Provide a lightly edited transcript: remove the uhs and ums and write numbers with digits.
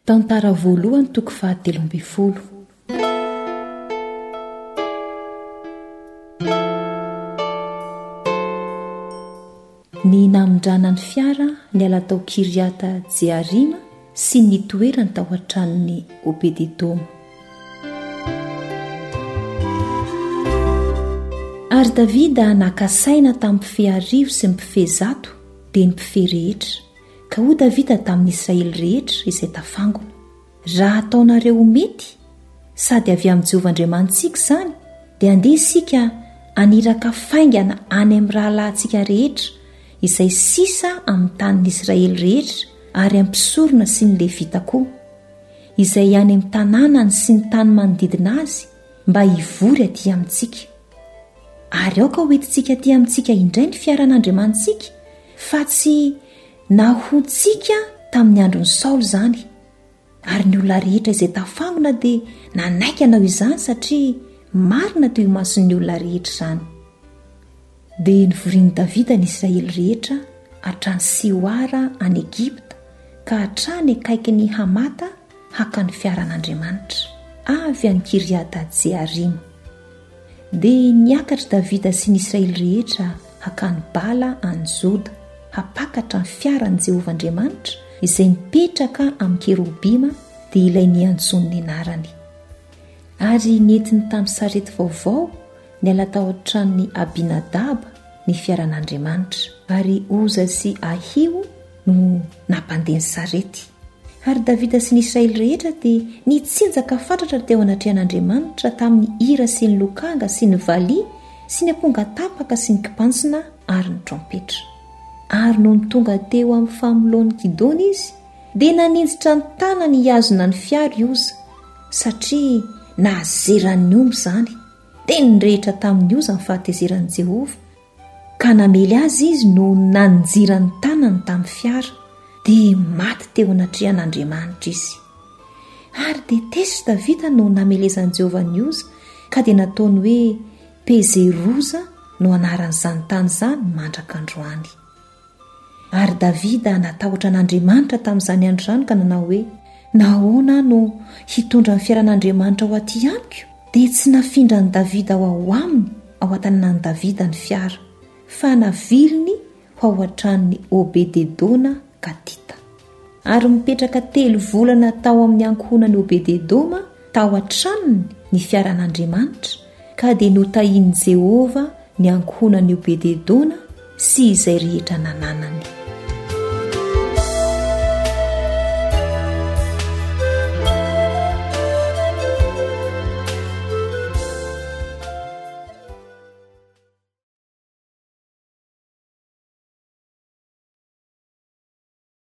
Tantara voalohany toko 17. Ny namindranany fiara niala tao Kiriata Jearima sy ny toerany tao an-tranony Obededoma. Ary Davida nakasaina tamin'ny mpifeharivo sy mpifezato dia ny mpifehy rehetra, ka ho Davida tamin'ny Israely rehetra izay tafangona. Raha ataonareo mety sady avy amin'ny Jehovahandriamantsika izany, dia andeha isika aniraka faingana any amin'ny rahalahintsika rehetra izay sisa amin'ny tanin'ny Israely rehetra ary ampisorona sy ny Levita koa, izay any amin'ny tanànany sy ny tany manodidina azy mba hivory aty amintsika. Ary aoka hoentintsika aty amintsika indray ny fiaran'Andriamantsika, fa tsy nahoantsika tamin'ny andron'ny Saoly izany. Ary ny olona rehetra izay tafangona dia nanaiky anao izany satria marina teo imason'ny olona rehetra izany. Dia nivorian'i Davida ny Israely rehetra hatrany Sioara any Egipta ka hatrany akaiky ny Hamata hakany fiaran'Andriamanitra avy any Kiriata Jearima. Dia niakatra Davida sy ny Israely rehetra hakany Bala any Joda hapakatra ny fiaran'i Jehovahandriamanitra izay mipetraka amin'ny kerobima dia ilay niantsony ny anarany. Ary nientiny tamin'ny sarety vaovao niala tao an-tranon'ny Abinadaba ny fiaran'Andriamanitra, ary Oza sy Ahio no nampandeha ny sarety. Ary Davida sy ny Israely rehetra dia nitsinjaka fatratra teo anatrehan'Andriamanitra tamin'ny hira sy ny lokanga sy ny valia sy ny amponga tapaka sy ny kipantsina ary ny trompetra. Ary no tonga teo amin'ny famoloan'ny Gidona izy dia naninjitra ny tanany hiazona ny fiara Oza, satria nahazeran'ny omby izany. Dia nirehitra tamin'ny Oza ny fahatezeran'i Jehova, ka namely azy izy no nanjirany tanany tamin'ny fiara, dia maty teo anatrehan'Andriamanitra izy. Ary detesitra Davida no namelezan'i Jehova ny Oza, ka dia nataony hoe Pezeroza no anaran'izany tany izany mandraka androany. Ary Davida natahotra an'Andriamanitra tamin'izany andro izany ka nanao hoe nahoana no hitondra ny fiaran'Andriamanitra ao aty amiko? Dia tsy nafindra ny Davida ao aminy ao an-tanànan'i Davida ny fiara, fa naviliny ho ao an-tranon'ny Obededoma Gatita. Ary mipetraka 3 volana tao amin'ny ankohonan'i Obededoma tao an-tranony ny fiaran'Andriamanitra, ka dia notahian'i Jehova ny ankohonan'i Obededoma sy izay rehetra nananany.